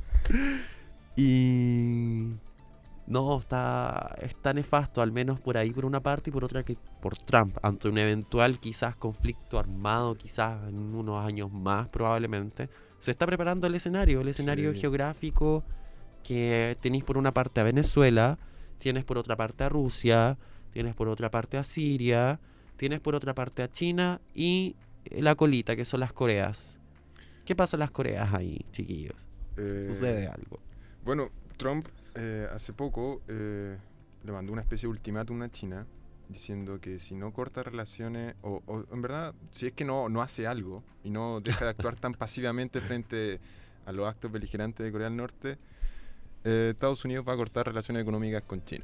Y no, está nefasto, al menos por ahí por una parte, y por otra que por Trump, ante un eventual quizás conflicto armado, quizás en unos años más probablemente, se está preparando el escenario geográfico, que tenéis por una parte a Venezuela, tienes por otra parte a Rusia, tienes por otra parte a Siria, tienes por otra parte a China y la colita, que son las Coreas. ¿Qué pasa en las Coreas ahí, chiquillos? ¿Sucede algo? Bueno, Trump hace poco le mandó una especie de ultimátum a China, diciendo que si no corta relaciones, o en verdad, si es que no hace algo y no deja de actuar tan pasivamente frente a los actos beligerantes de Corea del Norte, Estados Unidos va a cortar relaciones económicas con China.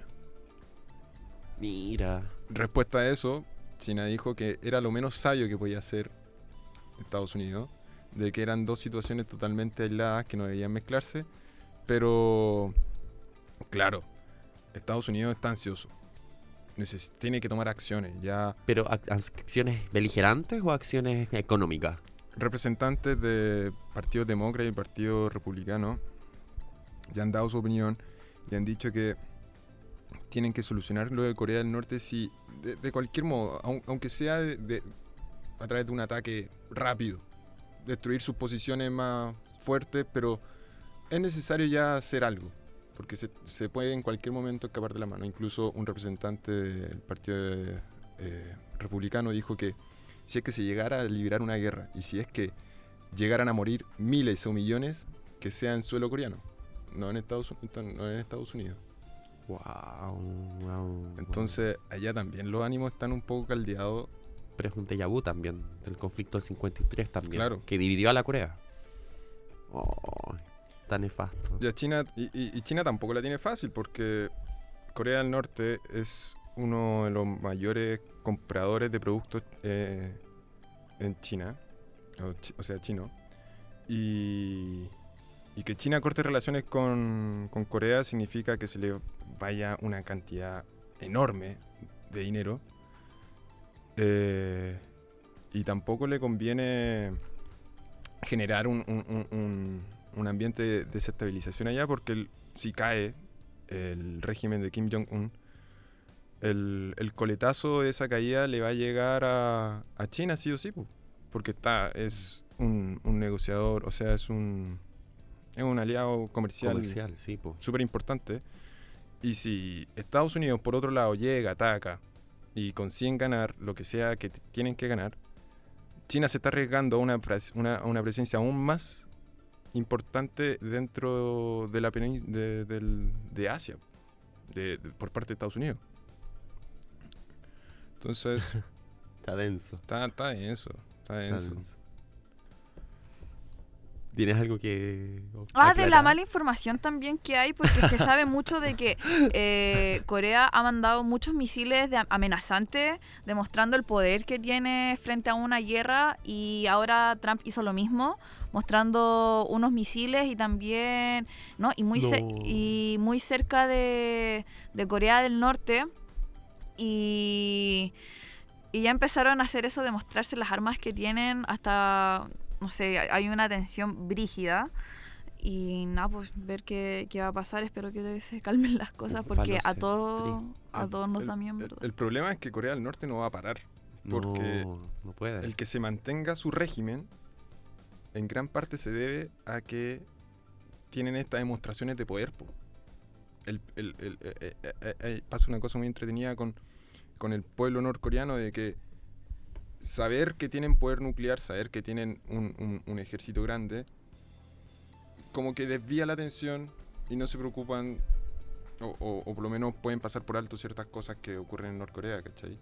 Mira. Respuesta a eso, China dijo que era lo menos sabio que podía hacer Estados Unidos, de que eran dos situaciones totalmente aisladas que no debían mezclarse, pero claro, Estados Unidos está ansioso, tiene que tomar acciones ya. ¿Pero acciones beligerantes o acciones económicas? Representantes de partidos demócratas y partido republicano ya han dado su opinión y han dicho que tienen que solucionar lo de Corea del Norte de cualquier modo, aunque sea a través de un ataque rápido, destruir sus posiciones más fuertes, pero es necesario ya hacer algo, porque se puede en cualquier momento escapar de la mano. Incluso un representante del partido republicano dijo que si es que se llegara a librar una guerra y si es que llegaran a morir miles o millones, que sea en suelo coreano, no en Estados Unidos. Wow. Entonces, allá también los ánimos están un poco caldeados. Pero es un déjà vu también, del conflicto del 53 también, claro, que dividió a la Corea. Tan nefasto. Ya China, y China tampoco la tiene fácil, porque Corea del Norte es uno de los mayores compradores de productos en China, o sea, chino. Y que China corte relaciones con Corea significa que se le vaya una cantidad enorme de dinero, y tampoco le conviene generar un ambiente de desestabilización allá, porque si cae el régimen de Kim Jong-un, el coletazo de esa caída le va a llegar a China sí o sí, porque es un negociador, o sea, es un aliado comercial sí, súper importante. Y si Estados Unidos, por otro lado, llega, ataca y consiguen ganar lo que sea que tienen que ganar, China se está arriesgando a una presencia aún más importante dentro de la de Asia, por parte de Estados Unidos. Entonces... Está denso. Está denso. ¿Tienes algo que De la aclarar? mala información también que hay, porque se sabe mucho de que Corea ha mandado muchos misiles amenazantes, demostrando el poder que tiene frente a una guerra, y ahora Trump hizo lo mismo, mostrando unos misiles y también, ¿no? Y muy cerca de Corea del Norte, y ya empezaron a hacer eso de mostrarse las armas que tienen hasta... No sé, hay una tensión brígida y nada, pues ver qué va a pasar. Espero que se calmen las cosas porque a todos nos da miedo, ¿verdad? El problema es que Corea del Norte no va a parar, porque no puede. el que se mantenga su régimen en gran parte se debe a que tienen estas demostraciones de poder. Pasa una cosa muy entretenida con el pueblo norcoreano, de que saber que tienen poder nuclear, saber que tienen un ejército grande, como que desvía la atención y no se preocupan, o por lo menos pueden pasar por alto ciertas cosas que ocurren en Norcorea, ¿cachai?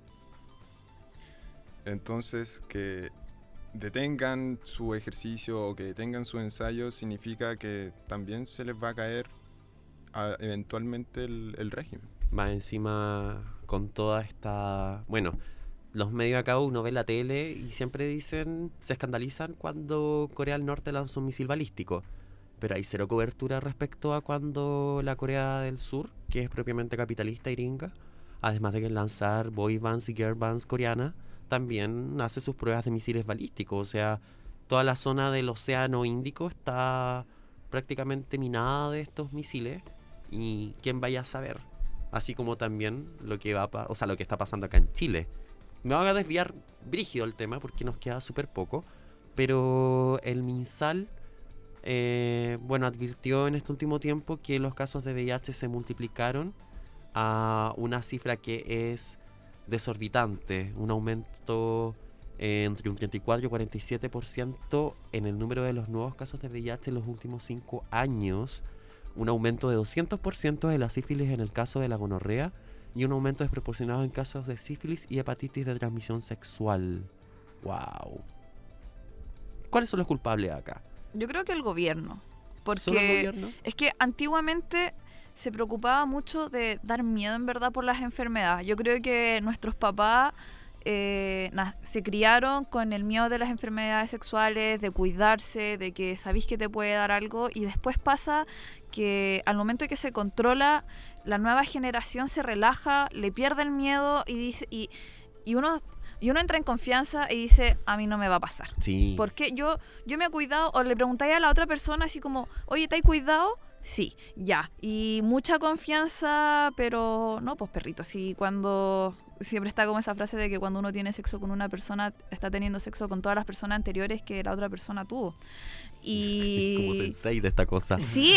Entonces, que detengan su ejercicio o que detengan su ensayo significa que también se les va a caer eventualmente el régimen. Más encima con toda esta... Bueno, los medios acá, uno ve la tele y siempre dicen, se escandalizan cuando Corea del Norte lanza un misil balístico. Pero hay cero cobertura respecto a cuando la Corea del Sur, que es propiamente capitalista y gringa, además de que lanzar boy bands y girl bands coreanas, también hace sus pruebas de misiles balísticos. O sea, toda la zona del Océano Índico está prácticamente minada de estos misiles, y quién vaya a saber. Así como también lo que lo que está pasando acá en Chile. Me voy a desviar brígido el tema porque nos queda súper poco, pero el MinSal advirtió en este último tiempo que los casos de VIH se multiplicaron a una cifra que es desorbitante, un aumento entre un 34 y 47% en el número de los nuevos casos de VIH en los últimos 5 años, un aumento de 200% de la sífilis en el caso de la gonorrea, y un aumento desproporcionado en casos de sífilis y hepatitis de transmisión sexual. ¡Wow! ¿Cuáles son los culpables acá? Yo creo que el gobierno. Porque ¿Solo el gobierno? Es que antiguamente se preocupaba mucho de dar miedo en verdad por las enfermedades. Yo creo que nuestros papás se criaron con el miedo de las enfermedades sexuales, de cuidarse, de que sabéis que te puede dar algo, y después pasa que al momento que se controla, la nueva generación se relaja, le pierde el miedo y dice y uno entra en confianza y dice, a mí no me va a pasar. Sí. Porque yo me he cuidado, o le preguntáis a la otra persona así como, oye, ¿te has cuidado? Sí, ya. Y mucha confianza, pero no, pues perrito, sí, cuando... Siempre está como esa frase de que cuando uno tiene sexo con una persona, está teniendo sexo con todas las personas anteriores que la otra persona tuvo. Y... Como sensei de esta cosa. Sí.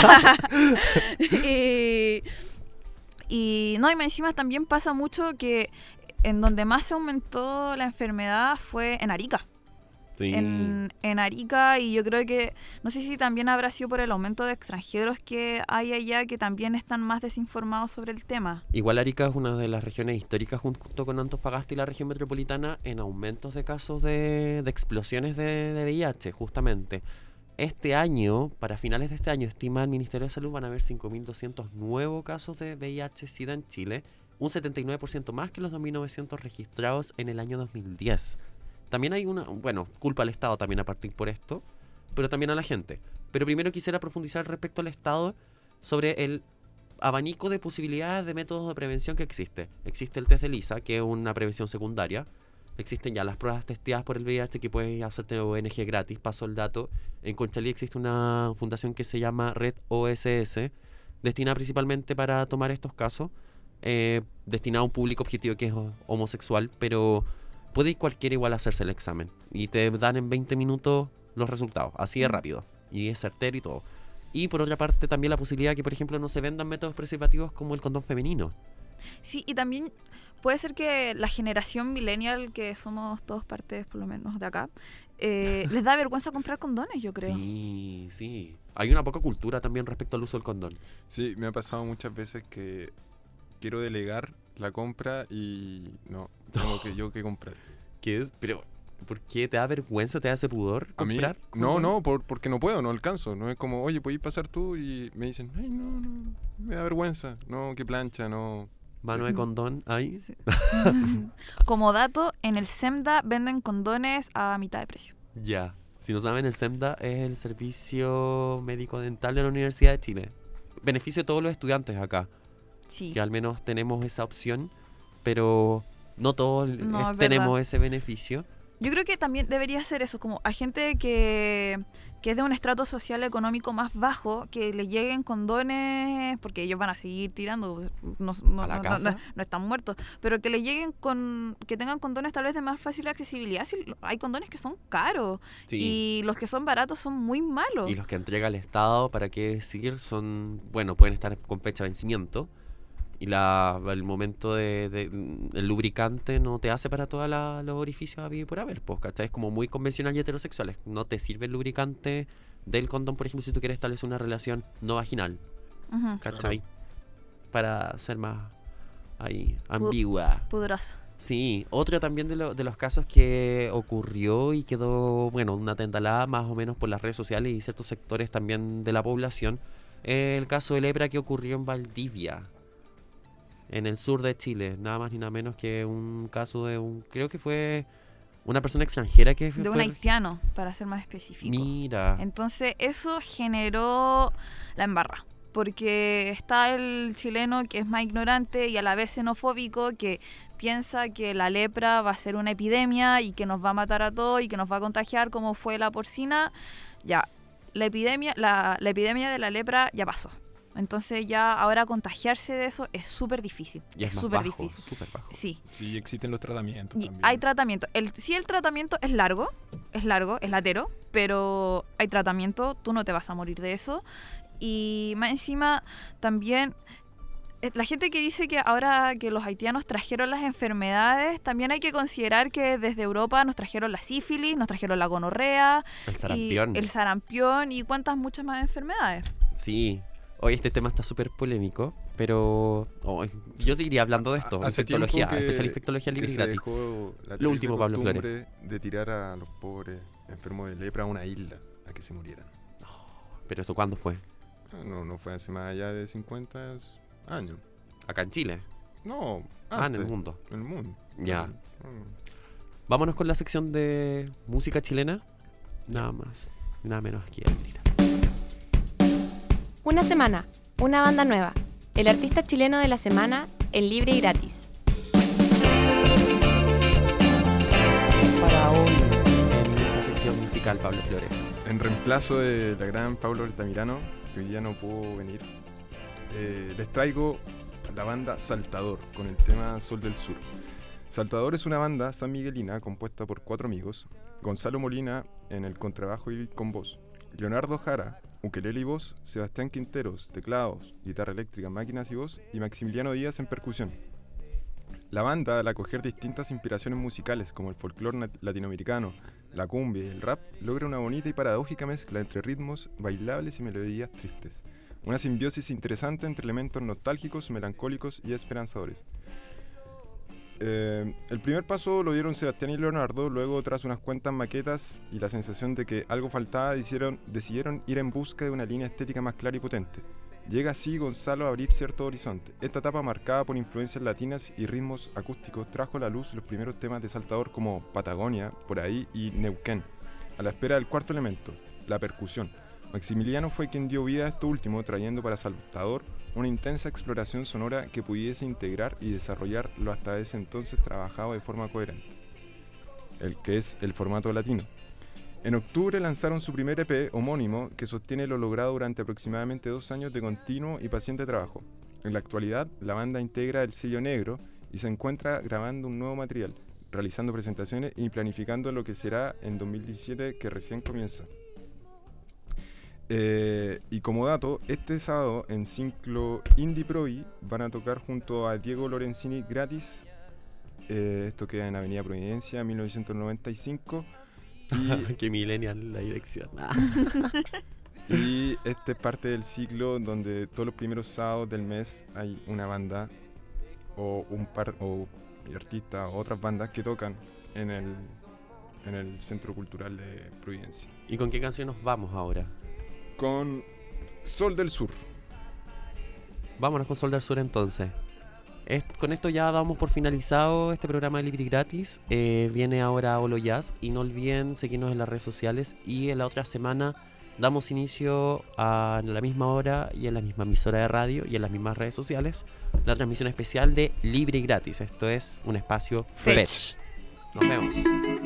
y encima también pasa mucho que en donde más se aumentó la enfermedad fue en Arica. Sí. En Arica, y yo creo que, no sé si también habrá sido por el aumento de extranjeros que hay allá, que también están más desinformados sobre el tema. Igual Arica es una de las regiones históricas junto con Antofagasta y la región metropolitana en aumentos de casos de explosiones de VIH, justamente. Este año, para finales de este año, estima el Ministerio de Salud, van a haber 5.200 nuevos casos de VIH-Sida en Chile, un 79% más que los 2.900 registrados en el año 2010. También hay culpa al Estado también a partir por esto, pero también a la gente. Pero primero quisiera profundizar respecto al Estado sobre el abanico de posibilidades de métodos de prevención que existe. Existe el test de ELISA, que es una prevención secundaria. Existen ya las pruebas testeadas por el VIH que puedes hacerte ONG gratis. Paso el dato. En Conchalí existe una fundación que se llama Red OSS, destinada principalmente para tomar estos casos, destinada a un público objetivo que es homosexual, pero puede ir cualquiera igual a hacerse el examen. Y te dan en 20 minutos los resultados, así de rápido. Y es certero y todo. Y por otra parte también la posibilidad que, por ejemplo, no se vendan métodos preservativos como el condón femenino. Sí, y también puede ser que la generación millennial, que somos todos partes por lo menos de acá, les da vergüenza comprar condones, yo creo. Sí, sí. Hay una poca cultura también respecto al uso del condón. Sí, me ha pasado muchas veces que quiero delegar la compra y no, tengo que comprar. ¿Qué es? Pero ¿Por qué? ¿Te da vergüenza? ¿Te hace pudor A mí, comprar? porque no puedo, no alcanzo. No es como, oye, ¿podés pasar tú? Y me dicen, ay, no, me da vergüenza. No, qué plancha, no. Mano de condón, ahí. Sí. Como dato, en el SEMDA venden condones a mitad de precio. Ya. Si no saben, el SEMDA es el Servicio Médico Dental de la Universidad de Chile. Beneficia a todos los estudiantes acá. Sí. Que al menos tenemos esa opción, pero no todos No, es tenemos verdad. ese beneficio. Yo creo que también debería ser eso, como a gente que es de un estrato social económico más bajo, que le lleguen condones, porque ellos van a seguir tirando, ¿A la casa? no están muertos, pero que le lleguen que tengan condones tal vez de más fácil accesibilidad. Si hay condones que son caros Sí. y los que son baratos son muy malos. Y los que entrega el Estado, para qué decir, son, bueno, pueden estar con fecha de vencimiento. Y el momento el lubricante no te hace para todos los orificios a vivir por haber, pues, ¿cachai? Es como muy convencional y heterosexual. No te sirve el lubricante del condón, por ejemplo, si tú quieres establecer una relación no vaginal, Ujú. ¿cachai? Para ser más ahí ambigua. Pudoroso. Sí, otro también de los casos que ocurrió y quedó, bueno, una tentalada más o menos por las redes sociales y ciertos sectores también de la población, el caso de lepra que ocurrió en Valdivia, en el sur de Chile, nada más ni nada menos que un caso creo que fue una persona extranjera que De un fue... haitiano, para ser más específico. Mira, Entonces eso generó la embarra, porque está el chileno que es más ignorante y a la vez xenofóbico, que piensa que la lepra va a ser una epidemia y que nos va a matar a todos y que nos va a contagiar como fue la porcina. Ya, la epidemia de la lepra ya pasó. Entonces ya ahora contagiarse de eso es súper difícil. y es más súper bajo, difícil. súper bajo. Sí. Sí, existen los tratamientos Y también. hay tratamiento. El tratamiento es largo, es latero, pero hay tratamiento, tú no te vas a morir de eso. Y más encima también la gente que dice que ahora que los haitianos trajeron las enfermedades, también hay que considerar que desde Europa nos trajeron la sífilis, nos trajeron la gonorrea, El y sarampión. el sarampión y cuántas muchas más enfermedades. Sí. Hoy este tema está súper polémico, pero yo seguiría hablando de esto. Hace tiempo Infectología, que, especial infectología que libre y se gratis. dejó la Lo último, Pablo Flores. costumbre de tirar a los pobres enfermos de lepra a una isla a que se murieran. ¿Pero eso cuándo fue? No fue hace más allá de 50 años. ¿Acá en Chile? No, En el antes, mundo. En el mundo. Ya. Mm. Vámonos con la sección de música chilena. Nada más, nada menos aquí. Una semana, una banda nueva. El artista chileno de la semana en libre y gratis. Para hoy, en esta sección musical, Pablo Flores. En reemplazo de la gran Pablo Altamirano, que hoy día no pudo venir, les traigo la banda Saltador con el tema Sol del Sur. Saltador es una banda sanmiguelina compuesta por 4 amigos: Gonzalo Molina en el contrabajo y con voz, Leonardo Jara, ukelele y voz, Sebastián Quinteros, teclados, guitarra eléctrica, máquinas y voz, y Maximiliano Díaz en percusión. La banda, al acoger distintas inspiraciones musicales como el folclore latinoamericano, la cumbia y el rap, logra una bonita y paradójica mezcla entre ritmos bailables y melodías tristes. Una simbiosis interesante entre elementos nostálgicos, melancólicos y esperanzadores. El primer paso lo dieron Sebastián y Leonardo, luego tras unas cuantas maquetas y la sensación de que algo faltaba, decidieron ir en busca de una línea estética más clara y potente. Llega así Gonzalo a abrir cierto horizonte. Esta etapa, marcada por influencias latinas y ritmos acústicos, trajo a la luz los primeros temas de Saltador como Patagonia, Por Ahí y Neuquén, a la espera del cuarto elemento, la percusión. Maximiliano fue quien dio vida a esto último, trayendo para Saltador una intensa exploración sonora que pudiese integrar y desarrollar lo hasta ese entonces trabajado de forma coherente, el que es el formato latino. En octubre lanzaron su primer EP homónimo, que sostiene lo logrado durante aproximadamente 2 años de continuo y paciente trabajo. En la actualidad, la banda integra el sello negro y se encuentra grabando un nuevo material, realizando presentaciones y planificando lo que será en 2017, que recién comienza. Y como dato, este sábado en Ciclo Indie Provi van a tocar junto a Diego Lorenzini gratis. Esto queda en Avenida Providencia, 1995. Qué millennial la dirección. Y este es parte del ciclo donde todos los primeros sábados del mes hay una banda o un par o artistas o otras bandas que tocan en en el Centro Cultural de Providencia. ¿Y con qué canción nos vamos ahora? Con Sol del Sur. Vámonos con Sol del Sur entonces. Con esto ya damos por finalizado este programa de Libre y Gratis. Viene ahora Olo Jazz y no olviden seguirnos en las redes sociales, y en la otra semana damos inicio a la misma hora y en la misma emisora de radio y en las mismas redes sociales la transmisión especial de Libre y Gratis. Esto es un espacio Fetch. Nos vemos.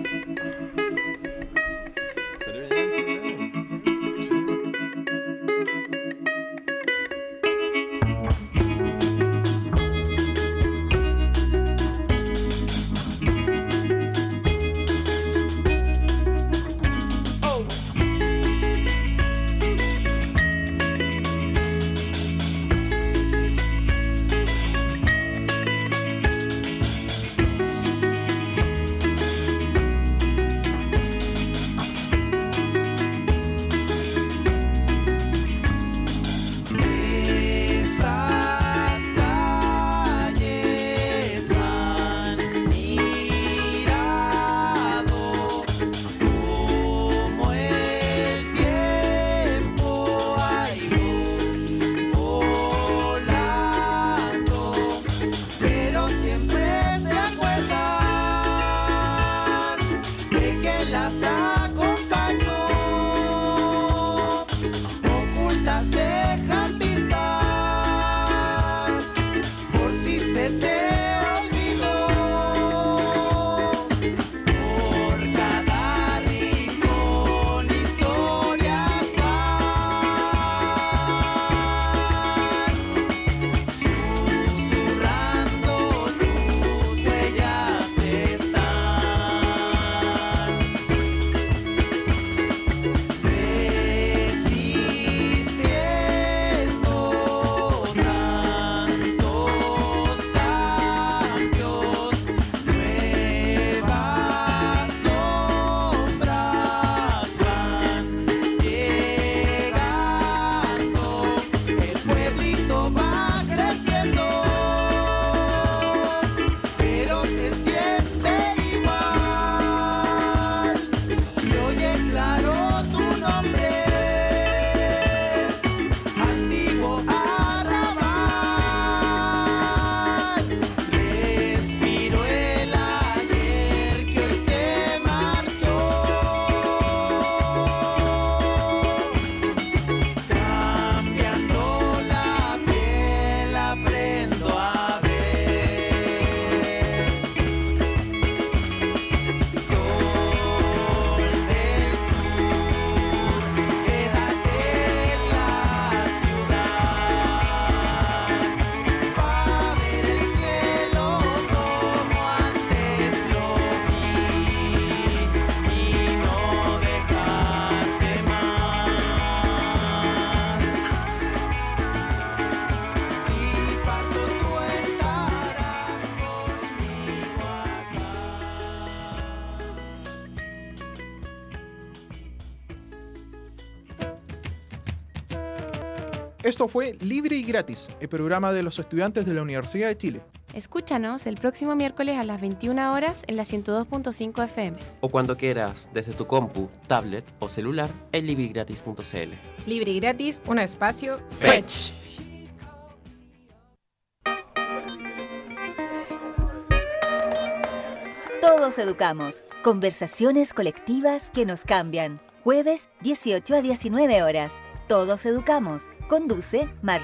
Esto fue Libre y Gratis, el programa de los estudiantes de la Universidad de Chile. Escúchanos el próximo miércoles a las 21 horas en la 102.5 FM. O cuando quieras, desde tu compu, tablet o celular, en libregratis.cl. Libre y Gratis, un espacio Fetch. Todos educamos. Conversaciones colectivas que nos cambian. Jueves, 18 a 19 horas. Todos educamos. Conduce Marcelo.